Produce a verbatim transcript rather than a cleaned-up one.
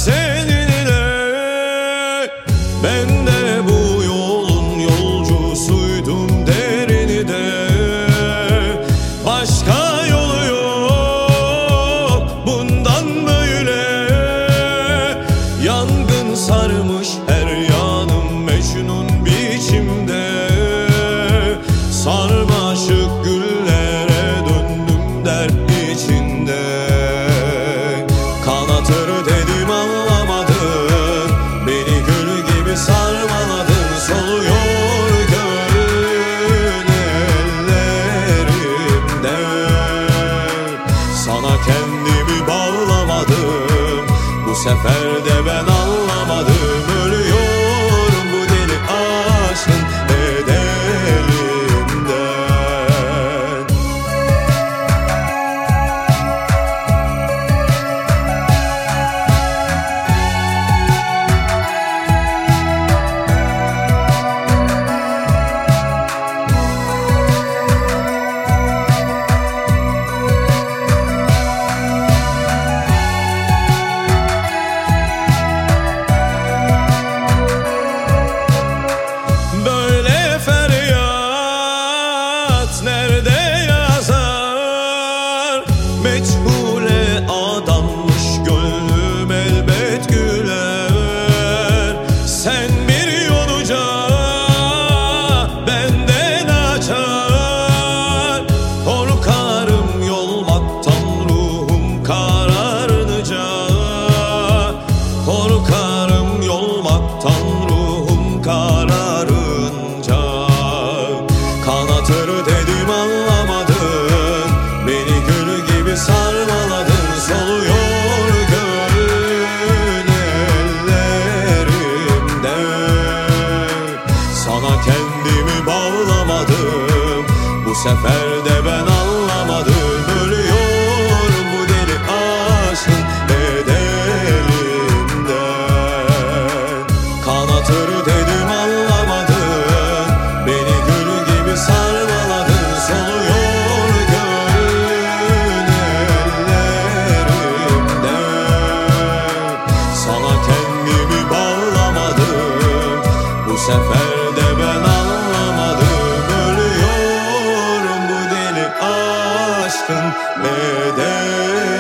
seninle. Ben de bu yolun yolcusuydum derini de. Başka yolu yok bundan böyle. Yangın sarmış her yanım Mecnun biçimde. Sarmaşık güllere döndüm dert içinde. Kanatır dedim anlamadın, beni gül gibi sarmaladın. Soluyor gönlün ellerimde. Sana kendimi bağlamadım, bu sefer de ben anlamadım. Ölüyorum bu deli aşkın bedelinden. Böyle feryat nerede yazar? Meçhule adanmış gönlüm elbet güler. Sen bir yolca benden açar. Korkarım yolmaktan ruhum kararınca. Korkarım yolmaktan ruhum kararınca. Kanatır dedim anlamadın, beni gül gibi sarmaladın. Soluyor gönlün ellerimde. Sana kendimi bağlamadım, bu sefer de ben anlamadım. Ölüyorum bu deli aşkın bedelinden. Kanatır dedim anlamadın, beni gül gibi sarmaladın. Soluyor gönlün ellerimde. Sana kendimi bağlamadım, bu sefer de ben anlamadım. Ölüyorum bu deli aşkın bedelinden.